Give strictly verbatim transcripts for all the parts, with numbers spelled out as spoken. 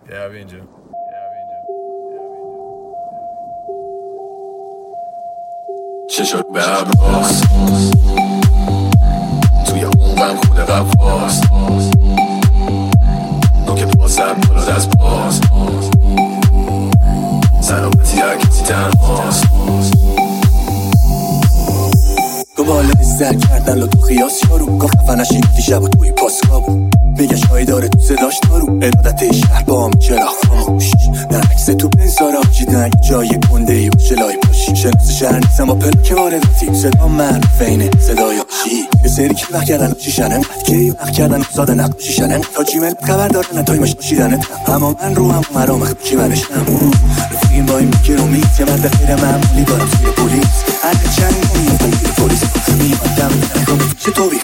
یه بیا اینجا. چشات به ابراست توی عمقم خود قواست نوک پاسم بلاد از پاس سلامتی هر کسی تنهاست تو بالا سر کردن لطو خیاس یارو گفت خفنشی گفتی شب و توی پاسکابو میگه شایی داره تو صداش دارو ارادت شهر با هم چرا خاموش در عکس تو بزار آجیدن جای گنده ای باشه لای باشی شناس شهر نیستم با پلک وارداتی صدا من فینه صدای آشی یه سری که وقت کردن شیشنن که وقت کردن ساده نقاشی شنن تا جیمل خبر دارن تای مش باشیدن اما من رو هم مرام خبکی منشم رفیقیم با این میکر و میت یه مرد خیر معمولی دارم سیر پولیس هر چند کنیم بگیر پولیس میماندم نکنم چطوری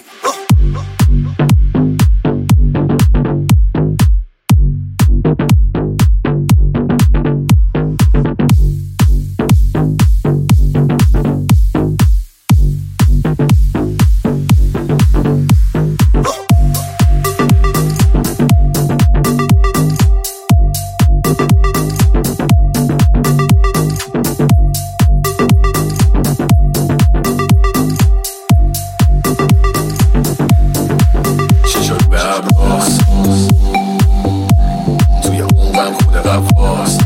توی عمقم خود قواست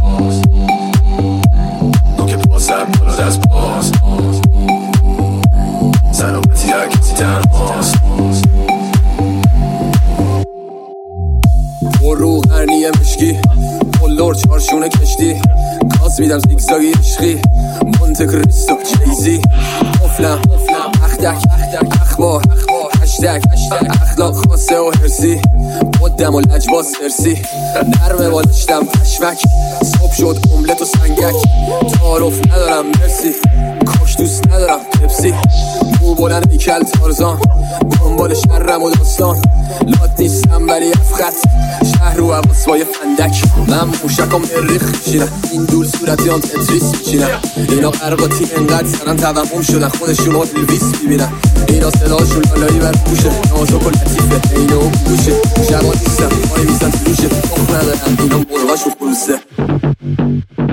نوک پاسم بلاد از پاس سلامتی هر کسی تنهاست برو هرنیه مشکی بلور چارشونه کشتی کاز میدم زیگزاگی عشقی منطق ریستو چیزی افلم اختک اخبار هشتگ اخلاق خاصه و هرسی مدم و لجباز سرسی نرمه بالشتم پشمک صبح شد املت و سنگک تعارف ندارم مرسی کاش دوست ندارم تپسی مو بلند بیکل تارزان دنبال شرم و داستان لات نیستم ولی افخط شهر رو عواس بای فندک من موشکم مریخ میشینم این دول صورتی هم تتریس میشینم اینا قرقاتی انقدر سرن توهم شدن خودشون ها دلویس میبینن اینا صداشون لالایی بر پوشه نازک و لطیفه اینه و بوشه شبا نیستم مای میزن تو روشه تخم ندارن اینا مرغاشون خروسه